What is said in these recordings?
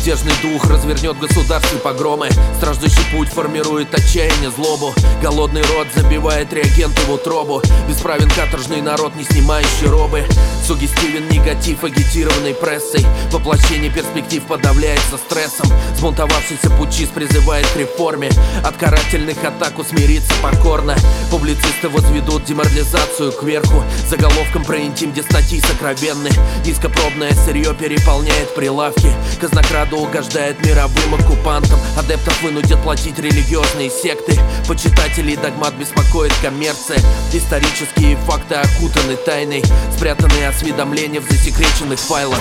Мятежный дух развернет государственные погромы. Страждущий путь формирует отчаяние, злобу. Голодный рот забивает реагенты в утробу. Бесправен каторжный народ, не снимающий робы. Сугестивен негатив, агитированный прессой. Воплощение перспектив подавляется стрессом. Сбунтовавшийся путчист призывает к реформе. От карательных атак усмириться покорно. Публицисты возведут деморализацию кверху. Заголовком про интим, где статьи сокровенны. Низкопробное сырье переполняет прилавки. Казнокраду угождает мировым оккупантам. Адептов вынудят платить религиозные секты. Почитателей догмат беспокоит коммерция. Исторические факты окутаны тайной. Спрятанные осведомления в засекреченных файлах.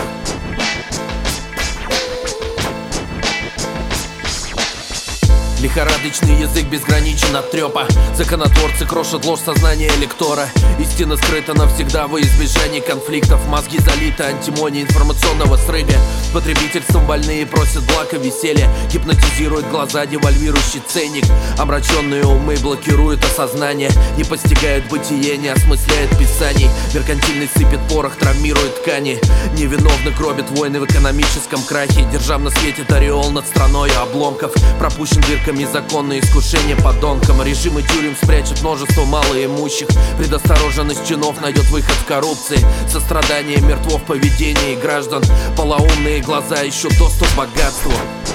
Лихорадочный язык безграничен от трёпа. Законотворцы крошат ложь сознания лектора. Истина скрыта навсегда во избежание конфликтов. Мозги залиты антимонией информационного срыга. Потребительством больные просят благ и веселья. Гипнотизирует глаза девальвирующий ценник. Омраченные умы блокируют осознание. Не постигают бытие, не осмысляют писаний. Меркантильный сыпет порох, травмирует ткани. Невиновных гробят войны в экономическом крахе. Держав на свете ореол над страной обломков. Пропущен дырками законные искушения подонкам. Режимы тюрем спрячут множество малоимущих. Предостороженность чинов найдет выход в коррупции. Сострадание мертвов, поведение граждан. Полоумные глаза ищут доступ к богатству.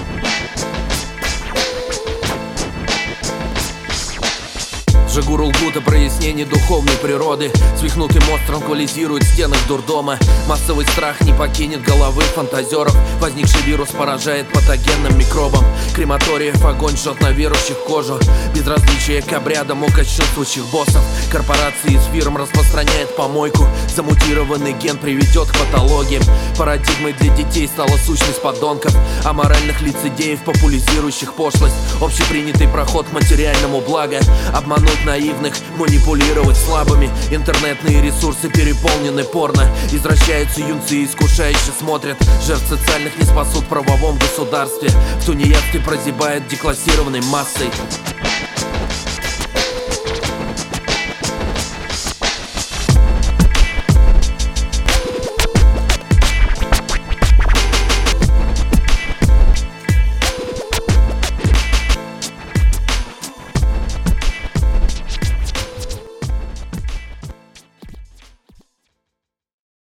Жигуру лгут о прояснении духовной природы. Свихнутый мозг транквилизирует в стенах дурдома. Массовый страх не покинет головы фантазеров. Возникший вирус поражает патогенным микробом. Крематориев огонь жжет на верующих кожу. Безразличие к обрядам у кощунствующих боссов. Корпорации из фирм распространяет помойку. Замутированный ген приведет к патологиям. Парадигмой для детей стала сущность подонков. Аморальных лицедеев, популяризирующих пошлость. Общепринятый проход к материальному благу. Обмануть наивных, манипулировать слабыми. Интернетные ресурсы переполнены порно. Извращаются юнцы и искушающе смотрят. Жертв социальных не спасут в правовом государстве. В тунеядстве прозябает деклассированной массой.